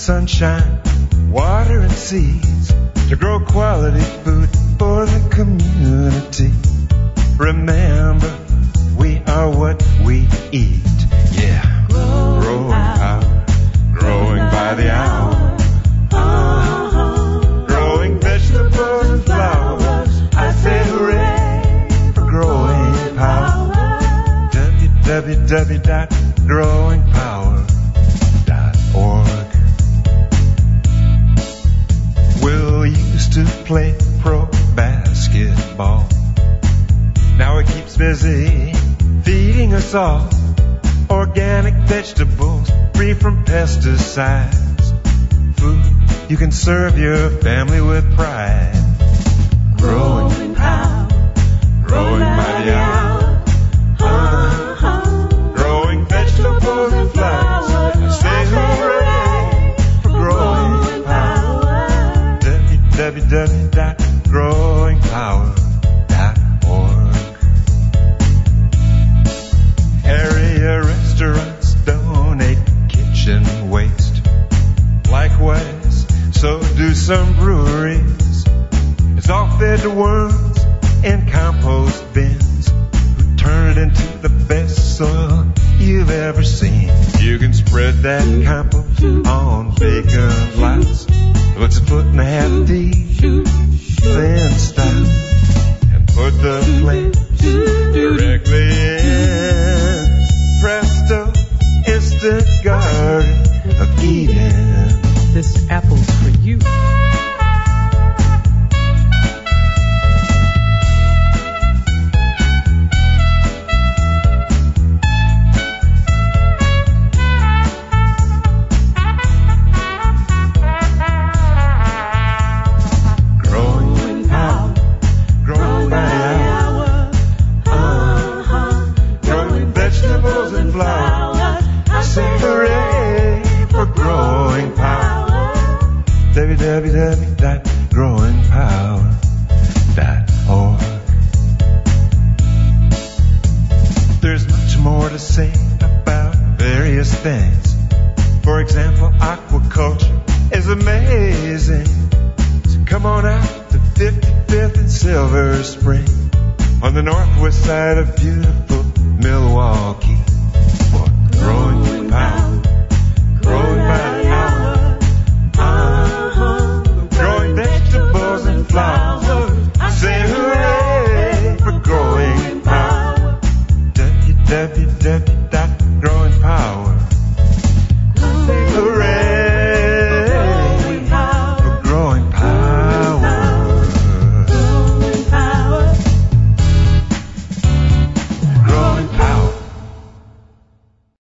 sunshine, water and seeds to grow quality food for the community. Remember, we are what we eat. Yeah, growing power, growing by the hour. Growing vegetables and flowers. I say hooray for growing power. www.growingpower.org. Will used to play pro basketball. Now he keeps busy feeding us all organic vegetables free from pesticides. Food you can serve your family with pride. Growing power, growing by the hour. Growing vegetables and flowers. Say hooray for growing power. www.growingpower.org. Area restaurants donate kitchen waste. Likewise, so do some breweries. It's all fed to worms in compost bins who turn it into the best soil you've ever seen. You can spread that compost on vacant lots. It's a 1.5 feet deep, then stop and put the plants directly in. Presto, instant garden of Eden. This apple's for you. www.growingpower.org. There's much more to say about various things. For example, aquaculture is amazing. So come on out to 55th and Silver Spring on the northwest side of beautiful Milwaukee for growing power.